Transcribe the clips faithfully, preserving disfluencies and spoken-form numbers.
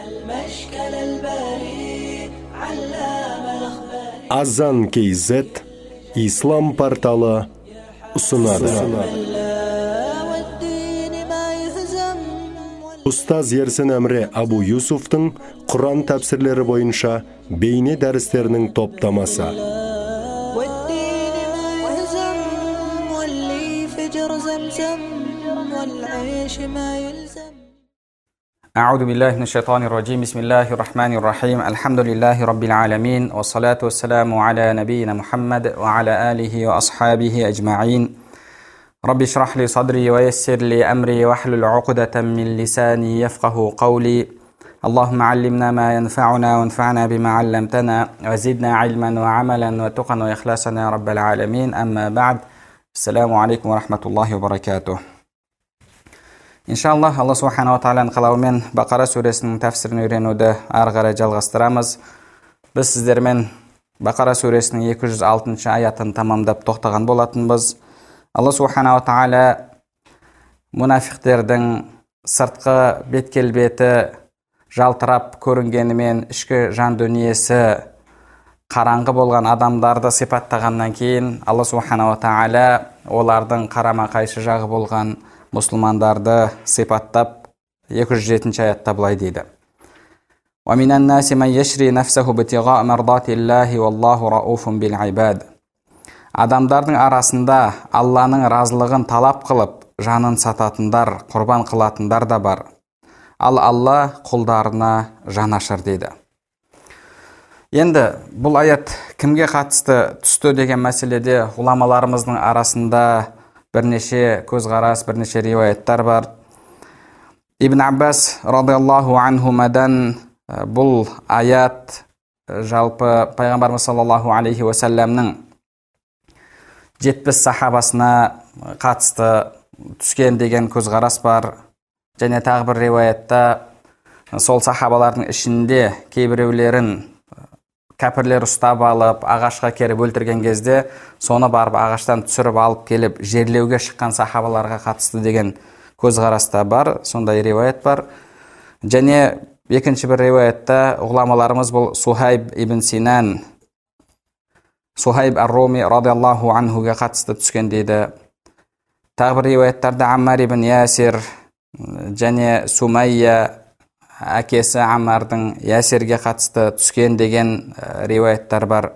Азан кз Ислам порталы ұсынады. Ұстаз Ерсін Әмре Абу Юсуфтың Құран тәпсірлері бойынша бейне дәрістерінің топтамасы. أعوذ بالله من الشيطان الرجيم بسم الله الرحمن الرحيم الحمد لله رب العالمين والصلاة والسلام على نبينا محمد وعلى آله وأصحابه أجمعين رب اشرح لي صدري ويسر لي أمري واحلل عقدة من لساني يفقه قولي اللهم علمنا ما ينفعنا وانفعنا بما علمتنا وزدنا علما وعملا وتقا وإخلاصا يا رب العالمين أما بعد السلام عليكم ورحمة الله وبركاته. Иншаллах, Алла Субхана ва Тағаланың қалауымен Бақара сүресінің тәфсірін үйренуді ары қарай жалғастырамыз. Біз сіздермен Бақара сүресінің екі жүз алтыншы аятын тамамдап тоқтаған болатынбыз. Алла Субхана ва Тағала мұнафиқтердің сыртқы бет-келбеті жалтырап көрінгенімен ішкі жан дүниесі қараңғы болған адамдарды сипаттағаннан кейін Алла Субхана ва Тағала олардың қарама-қайшы жағы болған мұсылмандарды сипаттап екі жүз жетінші аятта былай дейді. وَمِنَ النَّاسِ مَنْ يَشْرِي نَفْسَهُ ابْتِغَاءَ مَرْضَاتِ اللَّهِ وَاللَّهُ رَءُوفٌ بِالْعِبَادِ. Адамдардың арасында Алланың разылығын талап қылып, жанын сататындар, құрбан қылатындар да бар. Ал Алла құлдарына жанашыр дейді. Енді бұл аят кімге қатысты түсті деген мәселеде ғұламаларымыздың арасында бірнеше көзқарас, бірнеше риуаяттар бар. Ибн Аббас радиаллаху анхумадан бұл аят жалпы пайғамбарымыз саллаллаху алейхи уассаламның жетпіс сахабасына қатысты түскен деген көзқарас бар. Және тағы бір риуаятта сол сахабалардың ішінде кейбіреулерін кәпірлер ұстап алып, ағашқа керіп өлтірген кезде, соны барып ағаштан түсіріп алып келіп, жерлеуге шыққан сахабаларға қатысты деген көзқараста бар, сондай риуаят бар. Және екінші бір риуаятта ғұламаларымыз бұл Сухайб ибн Синан, Сухайб ар-Руми радиаллаху анхуға қатысты түскен дейді. Тағы бір риуаяттарда Аммар ибн Ясир және Сумайя әкесі Аммардың Ясирге қатысты түскен деген риуаяттар бар.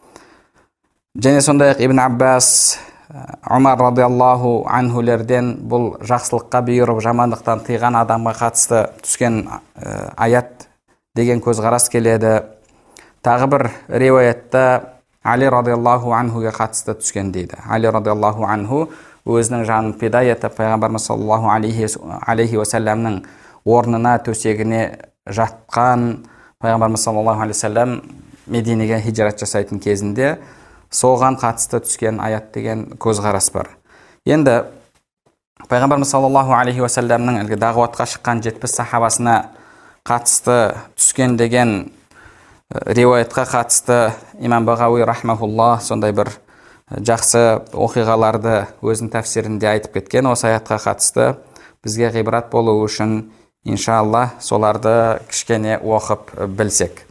Және сондай Ибн Аббас, Умар радиаллаху анхулерден бұл жақсылыққа бұйырып, жамандықтан тыйған адамға қатысты түскен аят деген көзқарас келеді. Тағы бір риуаятта Али радиаллаху анхуға қатысты түскен дейді. Али радиаллаху анху өзінің жанын пида етіп, пайғамбарымыз саллаллаху алейхи уассаламның орнына, төсегіне жатқан пайғамбарымыз саллаллаху алейхи уассалам Мединеге хижрат жасайтын кезінде соған қатысты түскен аят деген көзқарас бар. Енді пайғамбарымыз саллаллаху алейхи уассаламның әлгі дағуатқа шыққан жетпіс сахабасына қатысты түскен деген риуаятқа қатысты имам Бағауи рахмахуллах сондай бір жақсы оқиғаларды өзінің тәфсирінде айтып кеткен. Осы аятқа қатысты бізге ғибрат болу үшін иншалла соларды кішкене оқып білсек.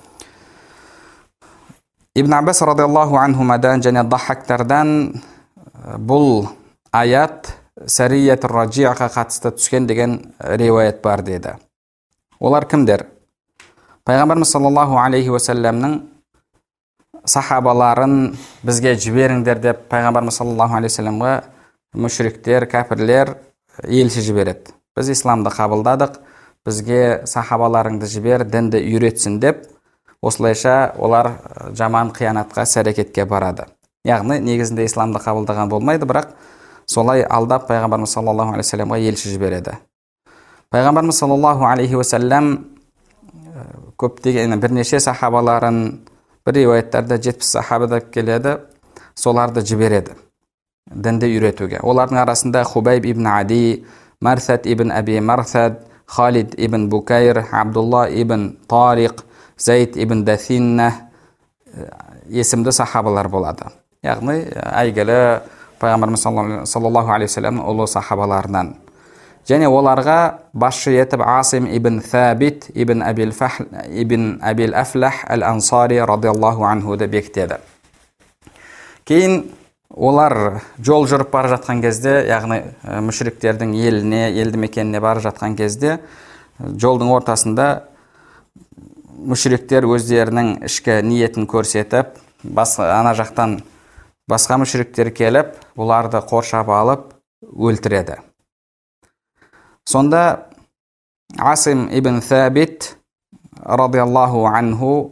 Ибн Аббас радиаллаху анхумадан және Даххактардан бұл аят Сарият ар-Раджиъға қатысты түскен деген риуаят бар деді. Олар кімдер? Пайғамбарымыз саллаллаху алейхи уассаламның сахабаларын бізге жіберіңдер деп пайғамбарымыз саллаллаху алейхи уассаламға мүшриктер, кәпірлер елші жібереді. Біз исламды қабылдадық, бізге сахабаларыңды жібер, дінді үйретсін деп, осылайша олар жаман қиянатқа, сәрекетке барады. Яғни негізінде исламды қабылдаған болмайды, бірақ солай алдап пайғамбарымыз саллаллаху алейхи уассаламға елші жібереді. Пайғамбарымыз саллаллаху алейхи уассалам көптеген бірнеше сахабаларын, бір риуаяттарда жетпіс сахаба деп келеді, соларды жібереді дінді үйретуге. Олардың арасында Хубайб ибн Ади, Марсад ибн Аби Марсад, Халид ибн Букайр, Абдулла ибн Тариқ, Зайд ибн Дасинна есімді сахабалар болады. Яғни әйгілі пайғамбарымыз саллаллаху алейхи уассаламның ұлы сахабаларынан. және оларға басшы етіп Асим ибн Thабит ибн Абил Фахл ибн Абил Афлах әл-Ансари радиаллаху анхуды бекітеді. Кейін олар жол жүріп бара жатқан кезде, яғни мүшриктердің еліне, елді мекеніне бара жатқан кезде, жолдың ортасында мүшриктер өздерінің ішкі ниетін көрсетіп, ана жақтан басқа мүшриктер келіп, бұларды қоршап алып өлтіреді. Сонда Асим ибн Thабит радиаллаху анху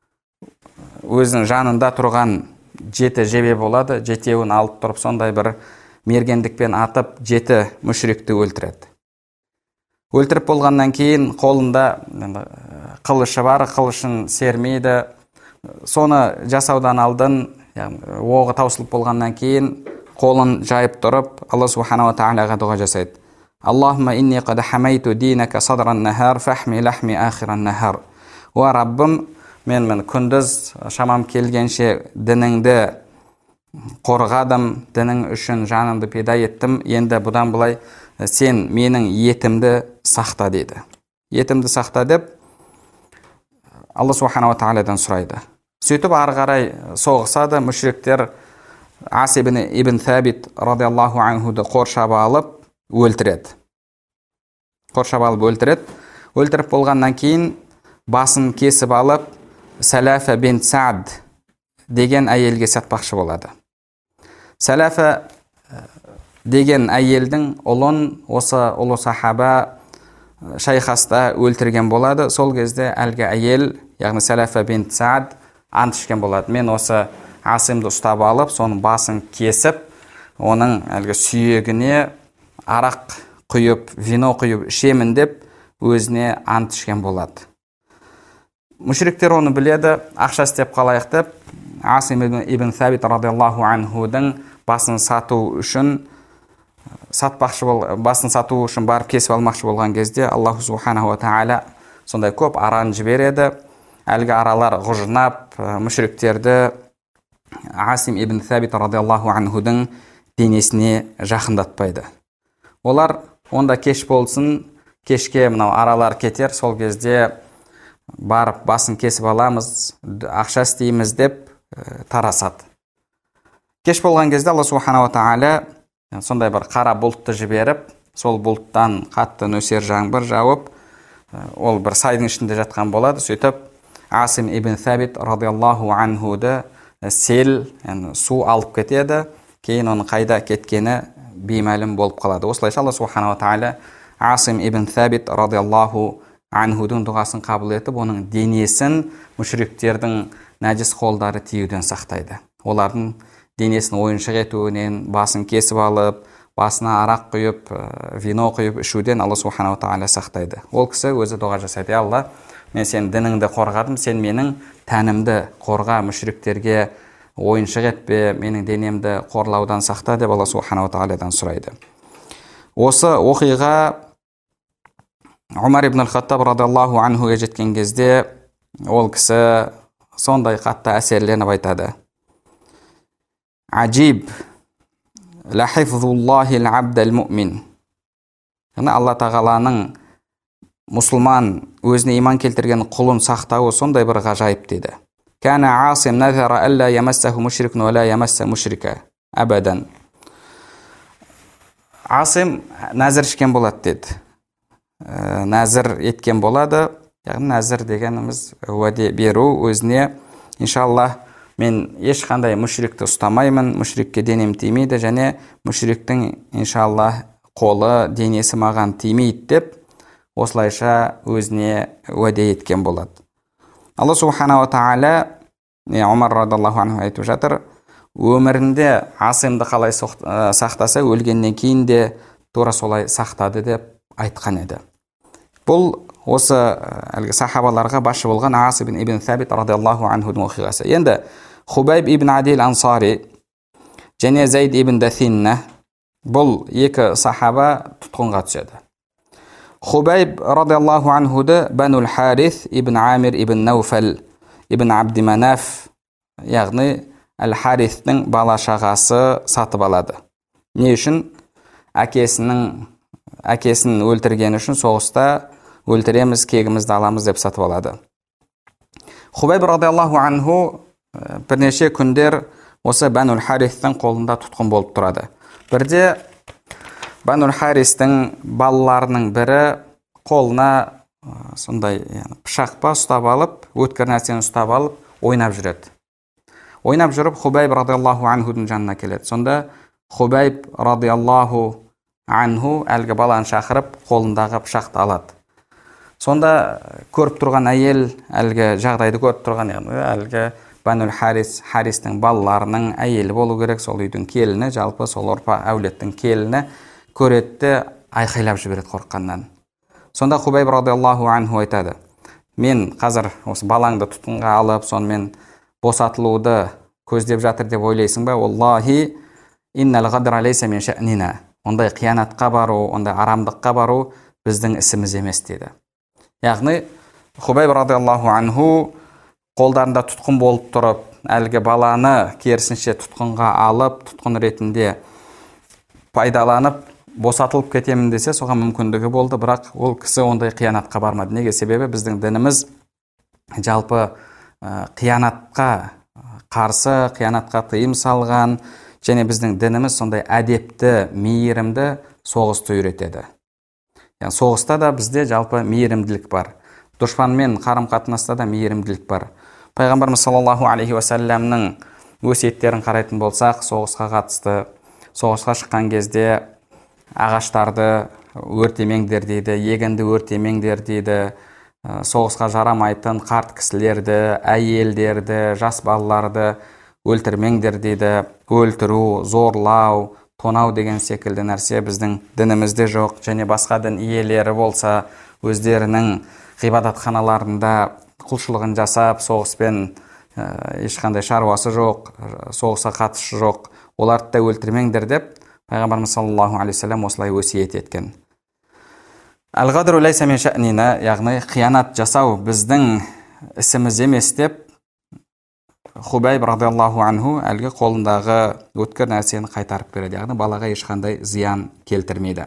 өзінің жанында тұрған жеті жебе болады, жетеуін алып тұрып, сондай бір мергендікпен атып, жеті мүшрикті өлтіреді. Өлтіріп болғаннан кейін қолында қылышы бар, қылышын сермейді. Соны жасаудан алдын, оғы таусылып болғаннан кейін қолын жайып тұрып, Алла субханала тағалаға дұға жасайды. Аллахумма инни қад хамайту динaka садран нахар фахми лахми ахиран нахар. О Раббым, мен мен күндіз шамам келгенше дініңді қорғадым, дінің үшін жанымды пида еттім, енді бұдан былай сен менің етімді сақта дейді. Етімді сақта деп Алла субханала тағаладан сұрайды. Сөйтіп ары қарай соғысады, мүшриктер Асим ибн Thабит радиаллаху анхуды қоршап алып өлтіреді. Қоршап алып өлтіреді. Өлтіріп болғаннан кейін басын кесіп алып, Салафа бин Саад деген әйелге сатпақшы болады. Салафа деген әйелдің ұлын осы ұлы сахаба шайхаста өлтірген болады. Сол кезде әлгі әйел, яғни Салафа бин Саад ант ішкен болады. Мен осы Асимді ұстап алып, соның басын кесіп, оның әлгі сүйегіне арақ құйып, вино құйып ішемін деп өзіне ант ішкен болады. Мүшриктер оны біледі, ақша істеп қалайық деп, Асим ибн Thабит радиаллаху анхудың басын сату үшін сатпақшы бол, басын сату үшін барып кесіп алмақшы болған кезде Аллаху субханаху ва тағала сондай көп араны жібереді. Әлгі аралар ғұжынап, мүшриктерді Асим ибн Thабит радиаллаху анхудың денесіне жақындатпайды. Олар онда кеш болсын, кешке мынау аралар кетер, сол кезде барып басын кесіп аламыз, ақша істейміз деп тарасады. Кеш болған кезде Алла субханаху ва тағала сондай бір қара бұлтты жіберіп, сол бұлттан қатты нөсер жаңбыр жауып, ол бір сайдың ішінде жатқан болады. Сөйтіп Асим ибн Thабит радиаллаху анхуды сел, яғни су алып кетеді. Кейін оның қайда кеткені беймәлім болып қалады. Осылайша Алла субханаху ва тағала Асим ибн Thабит радиаллаху анхудың дұғасын қабыл етіп, оның денесін мүшриктердің нәжіс қолдары тиюден сақтайды. Олардың денесін ойыншық етуінен, басын кесіп алып, басына арақ құйып, вино құйып ішуден Алла субханаху ва тағала сақтайды. Ол кісі өзі дұға жасайды: Алла, мен сен дініңді қорғадым, сен менің тәнімді қорға, мүшриктерге ойыншық етпе, менің денемді қорлаудан сақта деп Алла субханаху ва тағаладан сұрайды. Осы оқиға Умар ибн аль-Хаттаб радиаллаху анхуға жеткен кезде ол кісі сондай қатты әсерленіп айтады: Ажиб ла хифзуллахи л-абдал муъмин. Алла тағаланың мұсылман өзіне иман келтірген құлын сақтауы сондай бір ғажайып дейді. Кана Асим назара алла ямассаху мушрикун ва ла ямасса мушрика абадан. Асим нәзір ішкен болады деді. Нәзір еткен болады. Яғни нәзір дегеніміз уәде беру өзіне: иншаллах, мен ешқандай мүшрикті ұстамаймын, мүшрикке денем тимейді, және мүшриктің иншаллах қолы, денесі маған тимейді деп, осылайша өзіне уәде еткен болады. Алла субханаху ва тағала Умар радиаллаху анху айтып жатыр: өмірінде Асимді қалай сақтаса, өлгеннен кейін де тура солай сақтады деп айтқан еді. Бұл осы әлгі сахабаларға басшы болған Асим ибн Thабит радиаллаху анхудың оқиғасы. Енді Хубайб ибн Адил Ансари және Зайд ибн Дасинна, бұл екі сахаба тұтқынға түседі. Хубайб радиаллаху анхуды Банул Харис ибн Амир ибн Науфал ибн Абди Манаф, яғни Әл-Харистің бала шағасы сатып алады. Не үшін? Әкесінің әкесін өлтіргені үшін соғыста өлтіреміз, кегімізді аламыз деп сатып алады. Хубайб радиаллаху анху бірнеше күндер осы Банул Харистің қолында тұтқын болып тұрады. Бірде Банул Харистің балаларының бірі қолына сондай пышақпа ұстап алып, өткір нәрсені ұстап алып, ойнап жүреді. Ойнап жүріп, Хубайб радиаллаху анхудың жанына келеді. Сонда Хубайб радиаллаху анху әлгі баланы шақырып, қолындағы пышақты алады. Сонда көріп тұрған әйел, әлгі жағдайды көріп тұрған, әлгі Банул Харис, Харистің балаларының әйелі болу керек, сол үйдің келіні, жалпы сол ұрпа әулеттің келіні көретті, айқайлап жібереді қорыққаннан. Сонда Хубайб радиаллаху анху айтады: мен қазір осы балаңды тұтқынға алып, сонымен босатылуды көздеп жатыр деп ойлайсың ба? Аллахи иннал гадра лейса мин ша'нина. Ондай қиянатқа бару, ондай арамдыққа бару біздің ісіміз емес деді. Яғни Хубайб радиаллаху анху қолдарында тұтқын болып тұрып, әлгі баланы керісінше тұтқынға алып, тұтқын ретінде пайдаланып, босатылып кетемін десе, соған мүмкіндігі болды, бірақ ол кісі ондай қиянатқа бармады. Неге? Себебі біздің дініміз жалпы қиянатқа қарсы, қиянатқа тыйым салған, және біздің дініміз сондай әдепті, мейірімді соғысты үйретеді. Яғни соғыста да бізде жалпы мейірімділік бар. Дұшпанмен қарым-қатынаста да мейірімділік бар. Пайғамбарымыз саллаллаху алейхи уассаламның өсиеттерін қарайтын болсақ, соғысқа қатысты, соғысқа шыққан кезде ағаштарды өртемеңдер дейді, егінді өртемеңдер дейді, соғысқа жарамайтын қарт кісілерді, әйелдерді, жас балаларды өлтірмеңдер дейді. Өлтіру, зорлау, тонау деген секілді нәрсе біздің дінімізде жоқ. Және басқа дін иелері болса, өздерінің ғибадатханаларында құлшылығын жасап, соғыспен ешқандай шаруасы жоқ, соғысқа қатысы жоқ, оларды да өлтірмеңдер деп Пайғамбарымыз саллаллаху алейхи ва саллям осылай өсиет еткен. Әл-ғадру лайса мин ша'нина, яғни қиянат жасау біздің ісіміз емес деп Хубайб радиаллаху анху әлгі қолындағы өткір нәрсені қайтарып береді. Яғни балаға ешқандай зиян келтірмейді.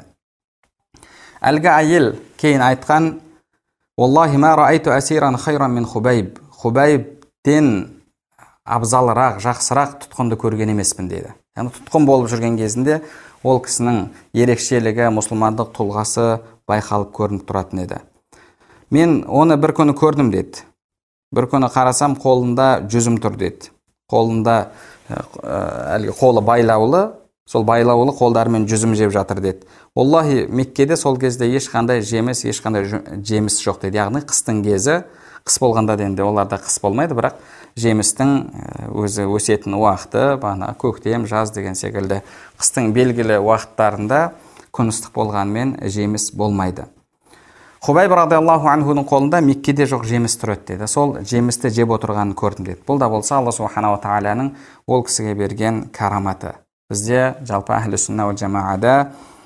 Әлгі әйел кейін айтқан: "Валлахи ма раайту асиран хайран мин Хубайб." Хубайбтен абзалырақ, жақсырақ тұтқынды көрген емеспін дейді. Яғни тұтқын болып жүрген кезінде ол кісінің ерекшелігі, мұсылмандық тұлғасы байқалып көрініп тұратын еді. Мен оны бір күні көрдім деді. Бір күні қарасам, қолында жүзім тұр деді. Қолында әлгі қолы байлаулы, сол байлаулы қолдарымен жүзім жеп жатыр деді. Аллахи, Меккеде сол кезде ешқандай жеміс, ешқандай жеміс жоқ деді. Яғни қыстың кезі, қыс болғанда енді оларда қыс болмайды, бірақ жемістің өзі өсетін уақыты, бағана көктем, жаз деген секілді қыстың белгілі уақыттарында күн ыстық болғанмен жеміс болмайды. Хубайб радиаллаху анхудың қолында Меккеде жоқ жеміс тұр еді деді. Сол жемісті жеп отырғанын көрдім деді. Бұл да болса Алла субханала тағаланың ол кісіге берген караматы. Бізде жалпы әхлі сүнна уал жамаада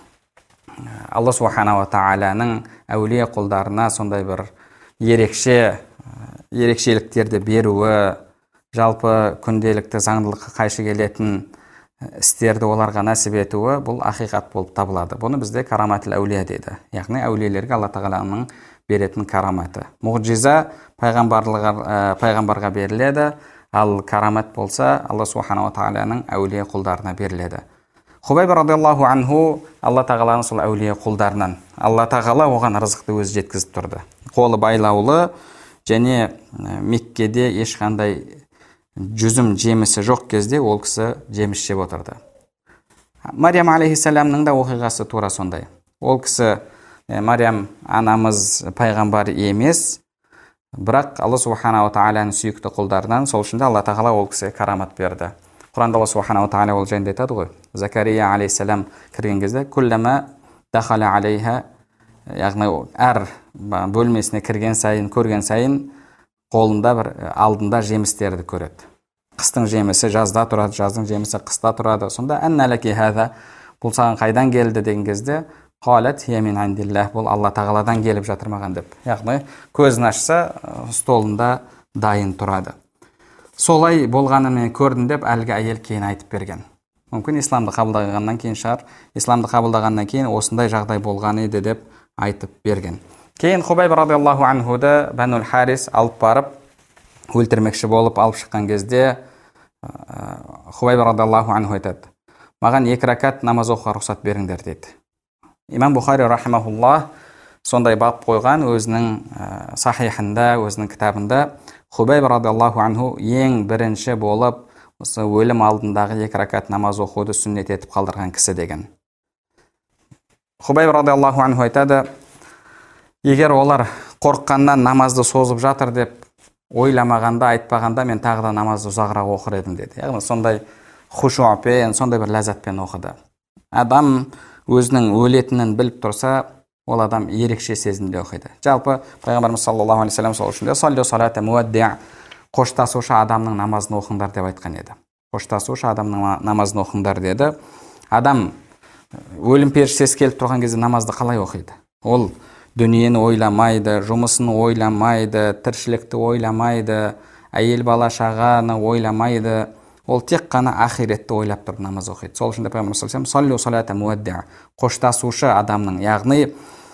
Алла субханала тағаланың әулие құлдарына сондай бір ерекше ерекшеліктерді беруі, жалпы күнделікті заңдылыққа қайшы келетін істерді оларға нәсіп етуі, бұл ақиқат болып табылады. Бұны бізде караматыл әулия дейді. Яғни әулиелерге Алла тағаланың беретін караматы. Мұғжиза пайғамбарға беріледі, ал карамат болса Алла субханала тағаланың әулие құлдарына беріледі. Хубайб радиаллаху анху Алла тағаланың сол әулие құлдарынан. Алла тағала оған рызықты өзі жеткізіп тұрды. Қолы байлаулы, және Меккеде ешқандай жүзім жемісі жоқ кезде ол кісі жеміс жеп отырды. Мариям алейхиссаламның да оқиғасы тура сондай. Ол кісі, Мариям анамыз пайғамбар емес, бірақ Алла субханала тағаланың сүйікті құлдарынан, сол үшін Алла тағала ол кісіге карамат берді. Құранда Алла субханала тағала ол жайында айтады ғой. Закария алейхиссалам кірген кезде күллама дахала алейха, яғни әр бөлмесіне кірген сайын, көрген сайын қолында бір алдында жемістерді көреді. Қыстың жемісі жазда тұрады, жаздың жемісі қыста тұрады. Сонда әннәләки хәза, бұл саған қайдан келді деген кезде, қалат хия мин индиллах, бұл Алла тағаладан келіп жатыр маған деп. Яғни көзін ашса, столында дайын тұрады. Солай болғанын мен көрдім деп әлгі әйел кейін айтып берген. мүмкін исламды қабылдағаннан кейін шығар, исламды қабылдағаннан кейін осындай жағдай болған еді деп айтып берген. Кейін Хубайб радиаллаху анхуды Банул Харис алып барып өлтірмекші болып алып шыққан кезде Хубайб радиаллаху анху айтады: маған екі ракат намаз оқуға рұқсат беріңдер дейді. Имам Бухари рахимахуллах сондай бап қойған өзінің сахихында, өзінің кітабында. Хубайб радиаллаху анху ең бірінші болып осы өлім алдындағы екі ракат намаз оқуды сүннет етіп қалдырған кісі деген. Хубайб радиаллаху анху айтады: егер олар қорыққаннан намазды созып жатыр деп ойламағанда, айтпағанда, мен тағы да намазды ұзағырақ оқыр едім деді. Яғни сондай хушуапен, сондай бір ләззатпен оқыды. Адам өзінің өлетінін біліп тұрса, ол адам ерекше сезімде оқиды. Жалпы пайғамбарымыз саллаллаху алейхи вассалам сол үшін де саллу салата муадди, қоштасушы адамның намазын оқыңдар деп айтқан еді. Қоштасушы адамның намазын оқыңдар деді. Адам өлім періштесі келіп тұрған кезде намазды қалай оқиды? Ол дүниені ойламайды, жұмысын ойламайды, тіршілікті ойламайды, әйел бала шағаны ойламайды. Ол тек қана ақиретті ойлап тұрып намаз оқиды. Сол үшін де пайғамбар саллаллаху алейхи вассалам саллу салата муадди, қоштасушы адамның, яғни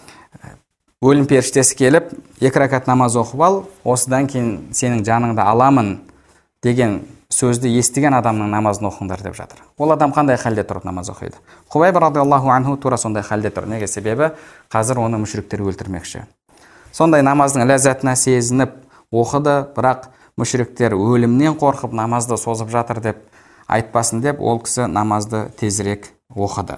өлім періштесі келіп екі ракат намаз оқып ал, осыдан кейін сенің жаныңды аламын деген сөзді естіген адамның намазын оқыңдар деп жатыр. Ол адам қандай халде тұрып намаз оқиды? Хубайб радиаллаху анху тура сондай халде тұр. Неге? Себебі қазір оны мүшриктер өлтірмекші. Сондай намаздың ләззатына сезініп оқыды, бірақ мүшриктер өлімнен қорқып намазды созып жатыр деп айтпасын деп, ол кісі намазды тезірек оқыды.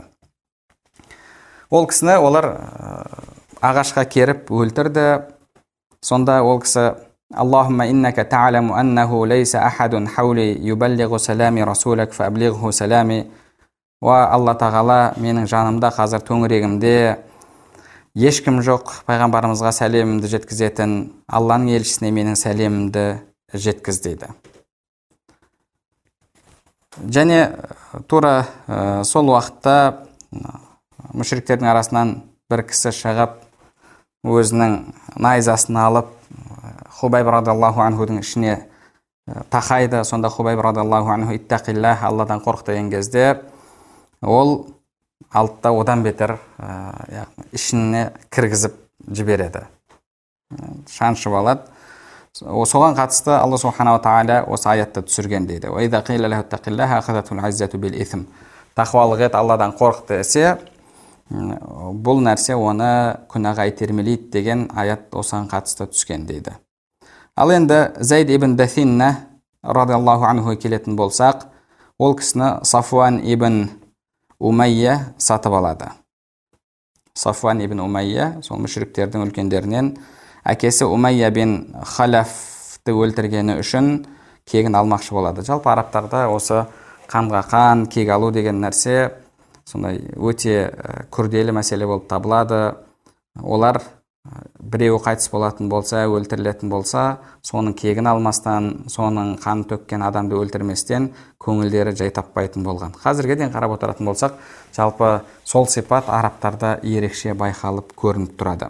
Ол кісіні олар ағашқа керіп өлтірді. Сонда ол кісі: Аллахумма иннака та'ламу аннаху лейса ахадун хаули юбаллигу салами расулак фаблигху салами. Ва Алла тағала, менің жанымда қазір төңірегімде ешкім жоқ, пайғамбарымызға сәлемімді жеткізетін, Алланың елшісіне менің сәлемімді жеткіз дейді. Және тура ә, сол уақытта мүшриктердің арасынан бір кісі шығып, өзінің найзасын алып Хубайб радиаллаху анхудың ішіне тақайды. Сонда Хубайб радиаллаху анху иттақиллах, Алладан қорқ деген кезде ол алтта одан бетер ә, ішіне кіргізіп жібереді, шаншып алады. Соған қатысты Алла субханала тағала осы аятты түсірген дейді. Тақуалық ет, Алладан қорқ десе, бұл нәрсе оны күнәға итермелейді деген аят осыған қатысты түскен дейді. Ал енді Зайд ибн Дафинна радиаллаху анху келетін болсақ, ол кісіні Сафуан ибн Умайя сатып алады. Сафуан ибн Умайя, сол мүшриктердің үлкендерінен, әкесі Умайя бин Халафты өлтіргені үшін кегін алмақшы болады. Жалпы арабтарда осы қанға қан, кек алу деген нәрсе сондай өте күрделі мәселе болып табылады. Олар біреуі қайтыс болатын болса, өлтірілетін болса, соның кегін алмастан, соның қан төккен адамды өлтірместен көңілдері жай таппайтын болған. Қазірге дейін қарап отыратын болсақ, жалпы сол сипат арабтарда ерекше байқалып көрініп тұрады.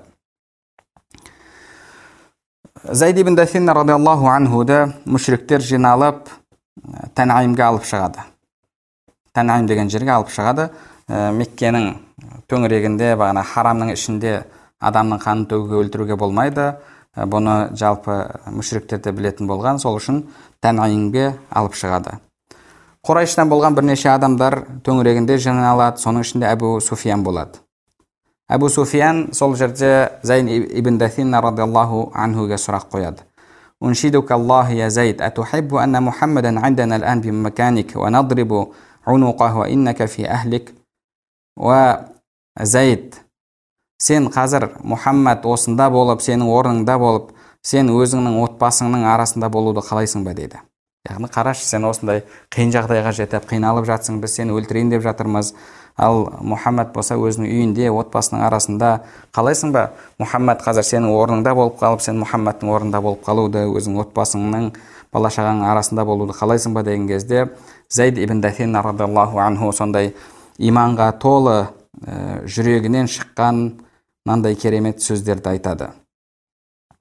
Зайд ибн Дафин радиаллаху анхуды мүшриктер жиналып Танайимге алып шығады. Танайим деген жерге алып шығады. Меккенің төңірегінде, бағана харамның ішінде адамның қанын төгуге, өлтіруге болмайды. Бұны жалпы мүшриктерде білетін болған, сол үшін Танайимге алып шығады. Құрайштан болған бірнеше адамдар төңірегінде жиналады, соның ішінде Әбу Суфиян болады. Әбу Суфиян сол жерде Зайд ибн Дафин радиаллаху анхуге сұрақ қояды. Уншидук Аллах я Зайд, атухиббу анна Мухаммадан андана ал'ан би маканик ва надрибу унуқаху ва иннака фи ахлик. Ва Зайд, сен қазір Мұхаммад осында болып, сенің орныңда болып, сен өзіңнің отбасыңның арасында болуды қалайсың ба дейді. Яғни қарашы, сен осындай қиын жағдайға жетіп, қиналып жатсың, біз сені өлтірейін деп жатырмыз. Ал Мұхаммад болса өзінің үйінде, отбасының арасында қалайсың ба? Мұхаммад қазір сенің орныңда болып қалып, сен Мұхаммадтың орнында болып қалуды, өзің отбасыңның, бала шағаның арасында болуды қалайсың ба деген кезде Зайд ибн Дафин радиаллаху анху сондай иманға толы ә, жүрегінен шыққан мынандай керемет сөздерді айтады.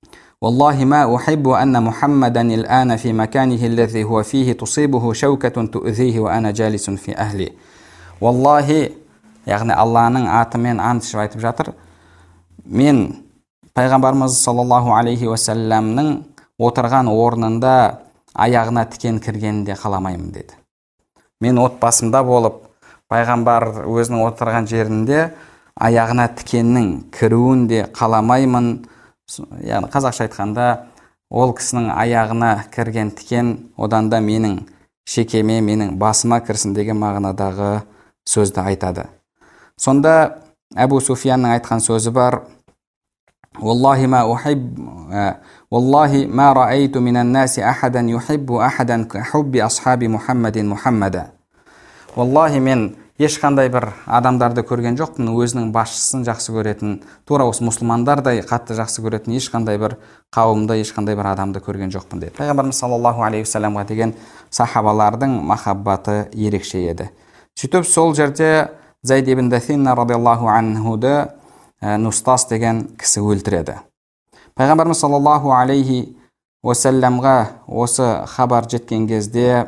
والله ما أحب أن محمدا الآن في مكانه الذي هو فيه تصيبه شوكة تؤذيه وأنا جالس في أهلي. والله, яғни Алланың атымен ант ішіп айтып жатыр, мен пайғамбарымыз саллаллаху алейхи уассаламның отырған орнында аяғына тікен кіргенде қаламаймын деді. Мен отбасымда болып, пайғамбар өзінің отырған жерінде аяғына тікеннің кіруін де қаламаймын. Яғни қазақша айтқанда, ол кісінің аяғына кірген тікен одан да менің шекеме, менің басыма кірсін деген мағынадағы сөзді айтады. Сонда Әбу Суфиянның айтқан сөзі бар: Валлахи ма ухиб Валлахи ма раайту минан наси ахадан юхиббу ахадан ка хубби асхаби Мухаммадин Мухаммада. Валлахи, мен ешқандай бір адамдарды көрген жоқпын, өзінің басшысын жақсы көретін, тура осы мұсылмандардай қатты жақсы көретін ешқандай бір қауымды, ешқандай бір адамды көрген жоқпын деді. Пайғамбарымыз саллаллаху алейхи вассаламға деген сахабалардың махаббаты ерекше еді. Сөйтіп сол жерде Зайд ибн Дасина радиаллаху анхуды Нустас деген кісі өлтіреді. Пайғамбарымыз саллаллаху алейхи уассаламға осы хабар жеткен кезде,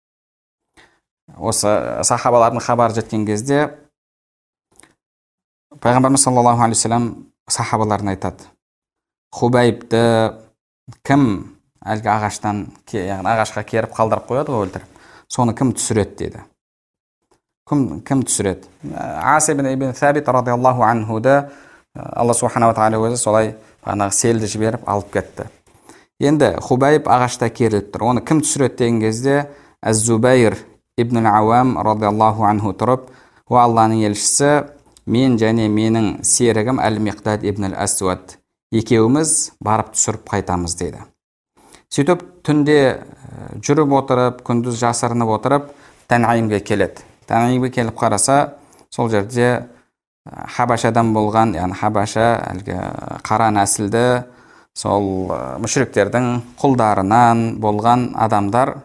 осы сахабалардың хабар жеткен кезде, Пайғамбарымыз саллаллаху алейхи вассалам сахабаларына айтады: Хубайбты кім әлгі ағаштан, яғни ағашқа керіп қалдырып қояды ғой, өлтіріп, соны кім түсіреді деді. Кім, кім түсіреді? Ас ибн ибн Сабит радиаллаху анхуды Алла субхана ва тағала өзі солай бағанағы селді жіберіп алып кетті. Енді Хубайб ағашта керіліп тұр. Оны кім түсіреді деген кезде Аз-Зубайр ибн Ауам радиаллаху анху тұрып: "О Алланың елшісі, мен және менің серігім Әл-Миқдад ибн Әл-Асуад екеуміз барып түсіріп қайтамыз" деді. Сөйтіп түнде жүріп отырып, күндіз жасырынып отырып, Танъимге келеді. Танъимге келіп қараса, сол жерде Хабашадан болған, яғни Хабаша әлгі қара нәсілді сол мүшриктердің құлдарынан болған адамдар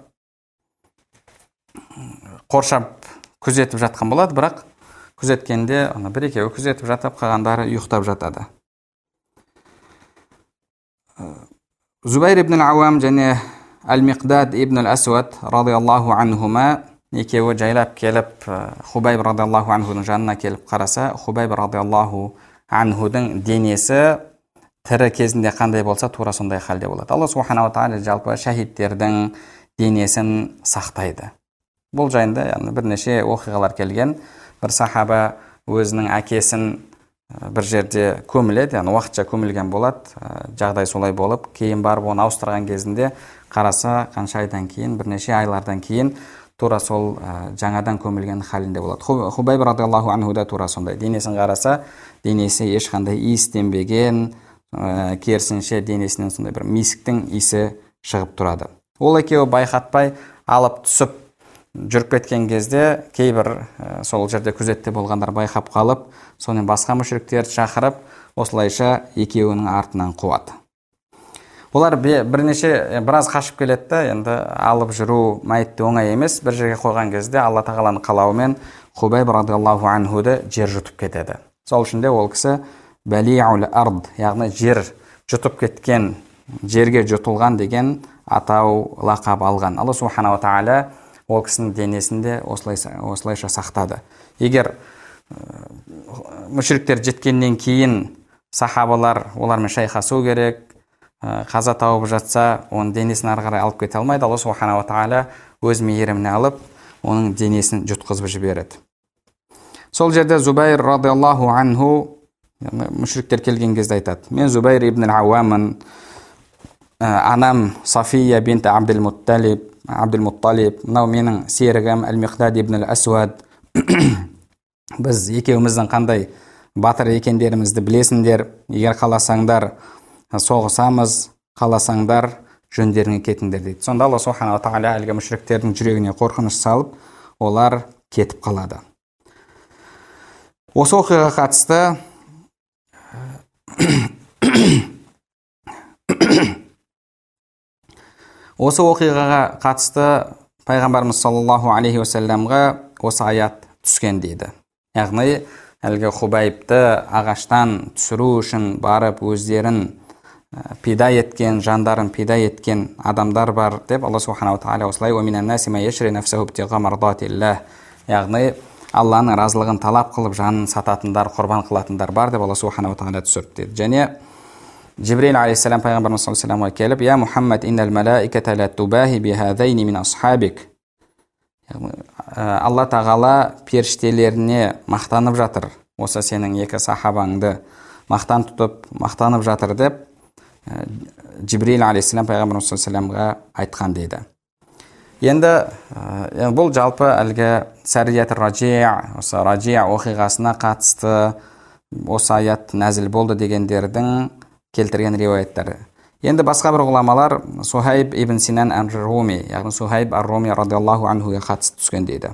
қоршап күзетіп жатқан болады, бірақ күзеткенде бір екеуі күзетіп жатып, қалғандары ұйықтап жатады. Зубайр ибн Ауам және Әл-Миқдад ибн Әл-Асуад радиаллаху анхума екеуі жайлап келіп, Хубайб радиаллаху анхудың жанына келіп қараса, Хубайб радиаллаху анхудың денесі тірі кезінде қандай болса, тура сондай халде болады. Алла субхана ва тағала жалпы шахидтердің денесін сақтайды. Бұл жайында яғни бірнеше оқиғалар келген. Бір сахаба өзінің әкесін бір жерде көміледі, яғни уақытша көмілген болады. Жағдай солай болып, кейін барып оны ауыстырған кезінде қараса, қанша айдан кейін, бірнеше айлардан кейін тура сол жаңадан көмілген халінде болады. Хубайб радиаллаху анхуда тура сондай. Денесін қараса, денесі ешқандай иістенбеген, керісінше денесінен сондай бір мисіктің иісі шығып тұрады. Ол екеуі байқатпай алып түсіп жүріп кеткен кезде, кейбір сол жерде күзетте болғандар байқап қалып, сонымен басқа мүшриктерді шақырып, осылайша екеуінің артынан қуады. Олар бірнеше біраз қашып келеді, енді алып жүру мәйітті оңай емес. Бір жерге қойған кезде Алла тағаланың қалауымен Хубайб радиаллаху анхуды жер жұтып кетеді. Сол үшін де ол кісі Балиул ард, яғни жер жұтып кеткен, жерге жұтылған деген атау лақап алған. Алла субхана ва тағала ол кісінің денесінде осылайша, осылайша сақтады. Егер мүшриктер жеткеннен кейін сахабалар олармен шайқасу керек, қаза тауып жатса, оның денесін ары қарай алып кете алмайды. Алла субхана ва тағала өз мейіріміне алып, оның денесін жұтқызып жібереді. Сол жерде Зубайр радиаллаху анху, мүшриктер келген кезде айтады: "Мен Зубайр ибн Ауамын, анам Сафия бинт Абдул-Мутталиб, Абдул-Мутталиб, мынау менің серігім Әл-Миқдад ибн Әл-Асуад. Біз екеуміздің қандай батыр екендерімізді білесіңдер. Егер қаласаңдар соғысамыз, қаласаңдар жөндеріңе кетіңдер" дейді. Сонда Алла субхана ва тағала әлгі мүшриктердің жүрегіне қорқыныш салып, олар кетіп қалады. Осы оқиғаға қатысты Осы оқиғаға қатысты пайғамбарымыз саллаллаху алейхи уассаламға осы аят түскен дейді. Яғни әлгі Хубайбты ағаштан түсіру үшін барып өздерін пида еткен, жандарын пида еткен адамдар бар деп Алла субханала тағала осылай: "Ва минан наси ма яшри нафсаху ibtigha mardatillah", яғни Алланың разылығын талап қылып жанын сататындар, құрбан қылатындар бар деп Алла субханала тағала түсірді дейді. Және Жибрил алейхиссалам пайғамбарымыз саллаллаху алейхи ва саллямға келіп: "Я Мухаммад, иннал малаиката ла тубахи бихадайни мин асхабик", Алла тағала періштелеріне мақтанып жатыр, осы сенің екі сахабаңды мақтан тұтып мақтанып жатыр деп Жибрил алейхиссалам пайғамбарымыз саллаллаху алейхи ва саллямға айтқан дейді. Енді бұл жалпы әлгі сәрият ражи, осы ражи оқиғасына қатысты осы аят нәзіл болды дегендердің келтірген риуаяттары. Енді басқа бір ғұламалар Сухайб ибн Синан ар-Руми, яғни Сухайб ар-Руми радиаллаху анхуға қатысты түскен дейді.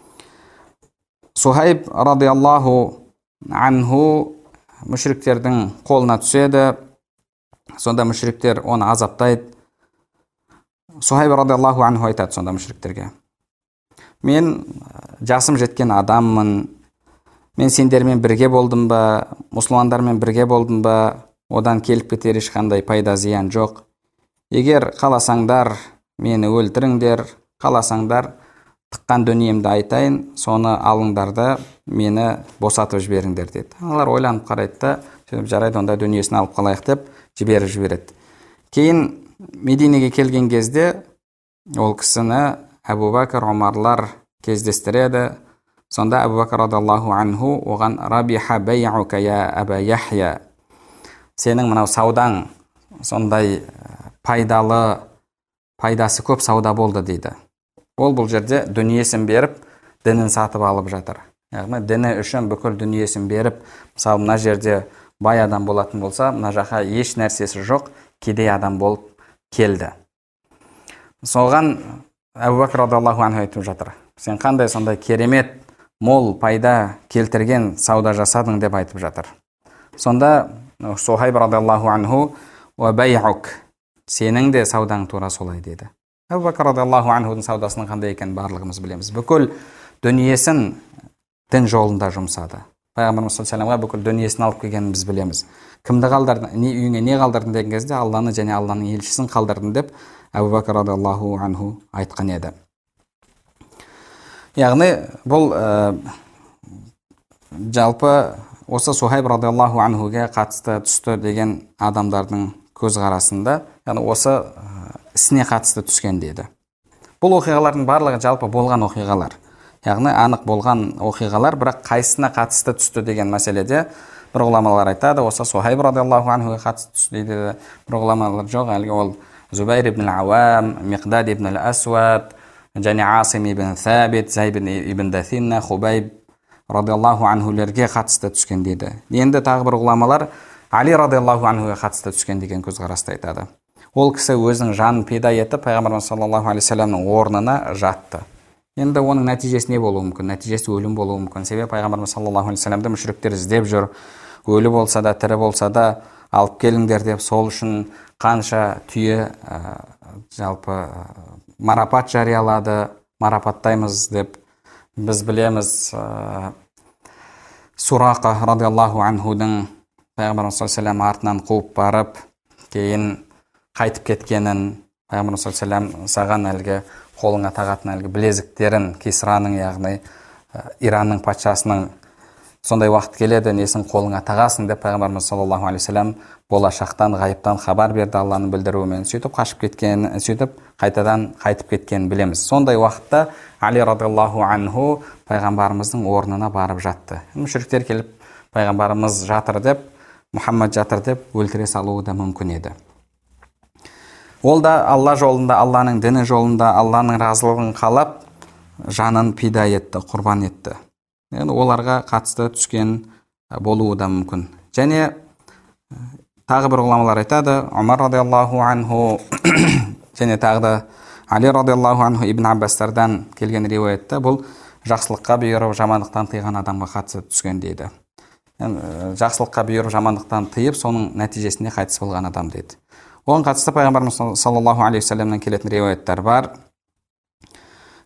Сухайб радиаллаху анху мүшриктердің қолына түседі. Сонда мүшриктер оны азаптайды. Сухайб радиаллаху анху айтады сонда мүшриктерге: "Мен жасым жеткен адаммын. Мен сендермен бірге болдым ба, мұсылмандармен бірге болдым ба, одан келіп кетер ешқандай пайда зиян жоқ. Егер қаласаңдар мені өлтіріңдер, қаласаңдар тыққан дүниемді айтайын, соны алыңдар да мені босатып жіберіңдер" деді. Алар ойланып қарайды да, сөйтіп жарайды онда дүниесін алып қалайық деп жіберіп жібереді. Кейін Мединеге келген кезде ол кісіні Абу Бакр, Омарлар кездестіреді. Сонда Абу Бакр радиаллаху анху оған: "Рабиха бай'ука я Аба Яхья", сенің мынау саудаң сондай пайдалы, пайдасы көп сауда болды дейді. Ол бұл жерде дүниесін беріп, дінін сатып алып жатыр. Яғни діні үшін бүкіл дүниесін беріп, мысалы мына жерде бай адам болатын болса, мына жаққа еш нәрсесі жоқ, кедей адам болып келді. Соған Абу Бакр радиаллаху анху айтып жатыр: "Сен қандай сондай керемет, мол пайда келтірген сауда жасадың" деп айтып жатыр. Сонда Сухайб радиаллаху анху: "Ва бай'ук", сенің де саудаң тура солай деді. Абу Бакр радиаллаху анхудың саудасының қандай екенін барлығымыз білеміз. Бүкіл дүниесін дін жолында жұмсады. Пайғамбарымыз саллаллаху алейхи ва саллямға бүкіл дүниесін алып келгенін біз білеміз. Кімді қалдырдың, не үйіңе не қалдырдың деген кезде Алланы және Алланың елшісін қалдырдың деп Абу Бакр радиаллаху анху айтқан еді. Яғни бұл ә, жалпы осы Сухайб радиаллаху анхуға қатысты түсті деген адамдардың көзқарасында, яғни осы ә, ісіне қатысты түскен дейді. Бұл оқиғалардың барлығы жалпы болған оқиғалар. Яғни анық болған оқиғалар, бірақ қайсысына қатысты түсті деген мәселеде бір ғұламалар айтады, осы Сухайб радиаллаху анхуға қатысты түсті дейді. Бір ғұламалар жоқ, әлгі ол Зубайр ибн ал-Ауам, Миқдад ибн ал-Асвад, және Асим ибн Сабит, Зайб ибн Дасинна, Хубайб радиаллаху анхулерге қатысты түскен дейді. Енді тағы бір ғұламалар Али радиаллаху анхуға қатысты түскен деген көзқарасты айтады. Ол кісі өзінің жанын пида етіп, пайғамбарымыз саллаллаху алейхи ва саллямның орнына жатты. Енді оның нәтижесі не болуы мүмкін? Нәтижесі өлім болуы мүмкін. Себебі пайғамбарымыз саллаллаху алейхи ва саллямды мүшриктер іздеп жүр. Өлі болса да, тірі болса да алып келіңдер деп, сол үшін қанша түйе ә, жалпы марапат жариялады, марапаттаймыз деп. Біз білеміз ә, Сурақа радиаллаху анхудың пайғамбарымыз саллаллаху алейхи ва саллям артынан қуып барып, кейін қайтып кеткенін, пайғамбарымыз саллаллаху алейхи ва саллям саған әлгі қолыңа тағатын әлгі білезіктерін, Кисраның, яғни Иранның патшасының сондай уақыт келеді, несін қолыңа тағасың деп пайғамбарымыз саллаллаху алейхи ва саллям болашақтан, ғайыптан хабар берді Алланың білдіруімен. Сөйтіп қашып кеткен, сөйтіп қайтадан қайтып кеткенін білеміз. Сондай уақытта Али радиаллаху анху пайғамбарымыздың орнына барып жатты. Мүшриктер келіп пайғамбарымыз жатыр деп, Мұхаммад жатыр деп өлтіре салуы да мүмкін еді. Ол да Алла жолында, Алланың діні жолында, Алланың разылығын қалап, жанын пида етті, құрбан етті. Енді оларға қатысты түскен болуы да мүмкін. Және тағы бір ғұламалар айтады, Омар радиаллаху анху және тағы да Али радиаллаху анху ибн Аббастардан келген риуаятта бұл жақсылыққа бұйырып, жамандықтан тыйған адамға қатысты түскен дейді. Жақсылыққа бұйырып, жамандықтан тыйып, соның нәтижесінде қайтыс болған адам дейді. Оған қатысты пайғамбарымыз саллаллаху алейхи ва саллямнан келетін риуаяттар бар.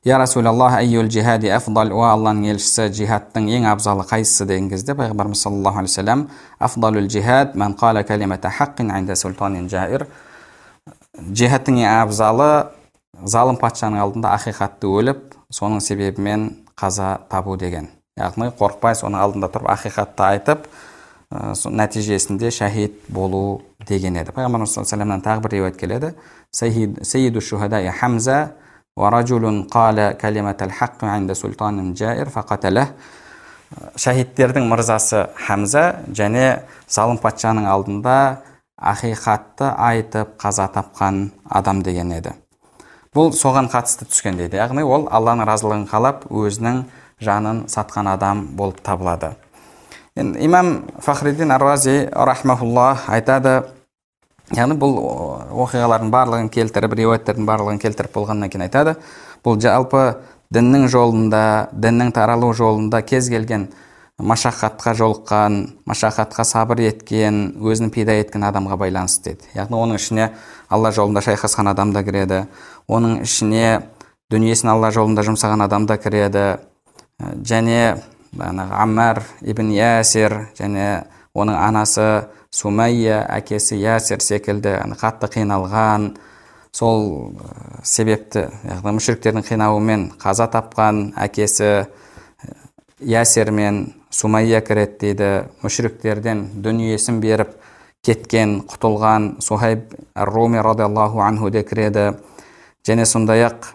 Я Расулаллах, айюл джихади афдал, о Алланың елшісі, джихадтың ең абзалы қайсысы деген кезде пайғамбарымыз саллаллаху алейхи вассалам, афдалул джихад ман қала калимата хаққин инда султанин жаир, джихадтың ең абзалы залым патшаның алдында ақиқатты өліп, соның себебімен қаза табу деген. Яғни қорықпай соның алдында тұрып ақиқатты айтып, нәтижесінде шахид болу деген еді. Пайғамбарымыз саллаллаху алейхи вассаламнан тағы бір риуаят келеді. Сайиду шухадаи Хамза ва ражулун қала калиматал хаққи инда султанин жаир фақаталах. Шахидтердің мырзасы Хамза және залым патшаның алдында ақиқатты айтып қаза тапқан адам деген еді. Бұл соған қатысты түскен дейді. Яғни ол Алланың разылығын қалап өзінің жанын сатқан адам болып табылады. Имам Фахриддин Ар-Рази рахмахуллах айтады, яғни бұл оқиғалардың барлығын келтіріп, риуаяттердің барлығын келтіріп болғаннан кейін айтады, бұл жалпы діннің жолында, діннің таралу жолында кез келген машақатқа жолыққан, машақатқа сабыр еткен, өзін пида еткен адамға байланысты дейді. Яғни оның ішіне Алла жолында шайқасқан адам да кіреді, оның ішіне дүниесін Алла жолында жұмсаған адам да кіреді, және Аммар ибн Ясир және оның анасы Сумайя, әкесі Ясир секілді қатты қиналған, сол себепті, яғни мүшриктердің қинауымен қаза тапқан әкесі Ясир мен Сумайя кіреді дейді. Мүшриктерден дүниесін беріп кеткен, құтылған Сухайб ар-Руми радиаллаху анху де кіреді. Және сондай-ақ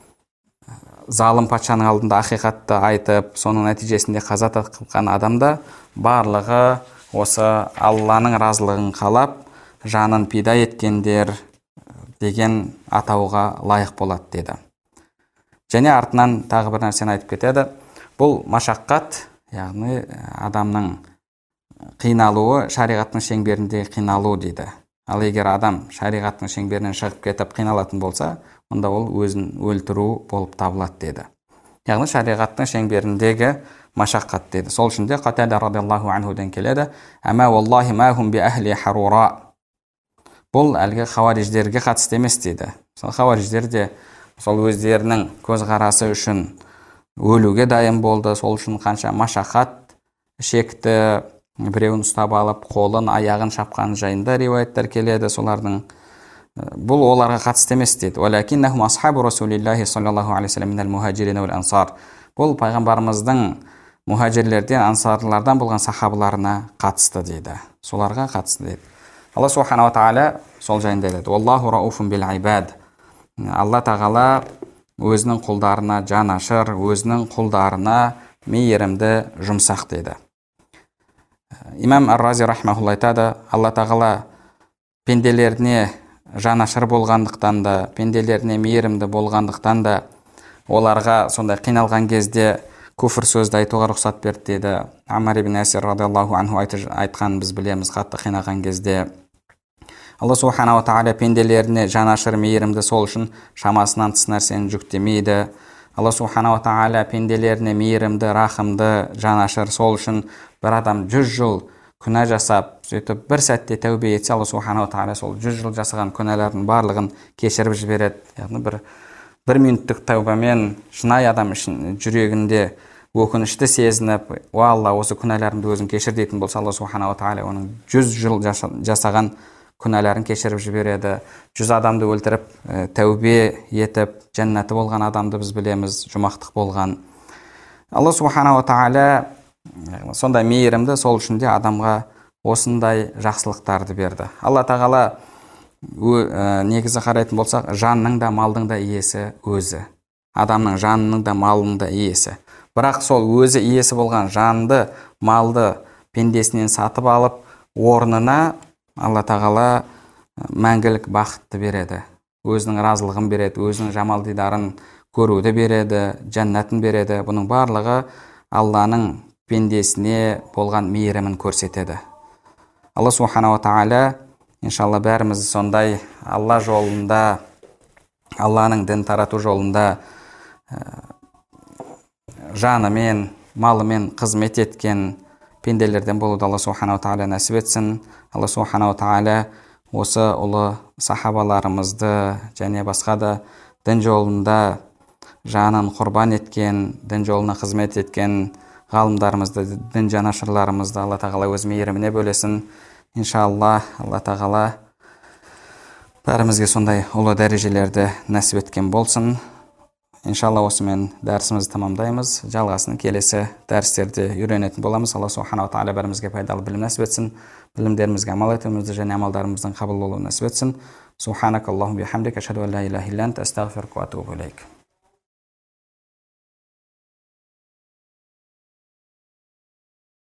залым патшаның алдында ақиқатты айтып, соның нәтижесінде қаза тапқан адамда барлығы осы Алланың разылығын қалап, жанын пида еткендер деген атауға лайық болады деді. Және артынан тағы бір нәрсені айтып кетеді. Бұл машаққат, яғни адамның қиналуы шариғаттың шеңберінде қиналу дейді. Ал егер адам шариғаттың шеңберінен шығып кетіп қиналатын болса, онда ол өзін өлтіру болып табылады деді. Яғни шариғаттың шеңберіндегі машаққат деді. Сол үшін де Қатада радиаллаху анхуден келеді. Әмә валлахи мәхум би әхли харура. Бұл әлгі хауариждерге қатысты емес дейді. Сол хауариждер де сол өздерінің көзқарасы үшін өлуге дайын болды. Сол үшін қанша машақат шекті, біреуін ұстап алып, қолын, аяғын шапқан жайында риуаяттар келеді солардың. Бұл оларға қатысты емес дейді. Валакиннахум асхабу расулиллахи саллаллаху алейхи вассалам минал мухаджирин вал ансар. Бұл пайғамбарымыздың мухаджирлерден, ансарлардан болған сахабаларына қатысты дейді. Соларға қатысты дейді. Алла субханала тағала сол жайында айтады. Аллаху рауфун бил ибад. Алла тағала өзінің құлдарына жанашыр, өзінің құлдарына мейірімді, жұмсақ дейді. Имам Ар-Рази рахмахулла айтады, Алла тағала пенделеріне жанашыр болғандықтан да, пенделеріне мейірімді болғандықтан да, оларға сондай қиналған кезде күфір сөзді айтуға рұқсат берді деді. Аммар ибн Ясир радиаллаху анху айтқан біз білеміз, қатты қинаған кезде. Алла субханала тағала пенделеріне жанашыр, мейірімді, сол үшін шамасынан тыс нәрсені жүктемейді. Алла субханала тағала пенделеріне мейірімді, рахымды, жанашыр, сол үшін бір адам жүз жыл күнә жасап, сөйтіп бір сәтте тәубе етсе, Алла субханала тағала сол жүз жыл жасаған күнәлардың барлығын кешіріп жібереді. Яғни бір бір минуттық тәубамен шынайы адам үшін жүрегінде өкінішті сезініп, о Алла, осы күнәларымды өзің кешір дейтін болса, Алла субханала тағала оның жүз жыл жасаған күнәләрін кешіріп жібереді. Жүз адамды өлтіріп, тәубе етіп, жәннаты болған адамды біз білеміз, жұмақтық болған. Алла субханала тағала сондай мейірімді, сол үшін де адамға осындай жақсылықтарды берді. Алла тағала негізі қарайтын болсақ, жанның да, малдың да иесі өзі. Адамның жанының да, малының да иесі. Бірақ сол өзі иесі болған жанды, малды пендесінен сатып алып, орнына Алла тағала мәңгілік бақытты береді. Өзінің разылығын береді, өзінің жамал дидарын көруді береді, жәннатын береді. Бұның барлығы Алланың пендесіне болған мейірімін көрсетеді. Алла субханала тағала, иншалла бәріміз сондай Алла жолында, Алланың дін тарату жолында жанымен, малымен қызмет еткен пенделерден болуды Алла субханала тағала нәсіп етсін. Алла субханала тағала осы ұлы сахабаларымызды және басқа да дін жолында жанын құрбан еткен, дін жолына қызмет еткен ғалымдарымызды, дін жанашырларымызды Алла тағала өз мейіріміне бөлесін. Иншалла, Алла тағала бәрімізге сондай ұлы дәрежелерді нәсіп еткен болсын. Иншалла, осымен дәрісімізді тамамдаймыз. Жалғасын келесі дәрістерде үйренетін боламыз. Алла субханала тағала бәрімізге пайдалы білім нәсіп етсін. Білімдерімізге амал етуімізді және амалдарымыздың қабыл болуын нәсіп етсін. Субханакаллахумма бихамдика, ашһаду ан ла илаха илля анта, астағфирука ва атубу илейк.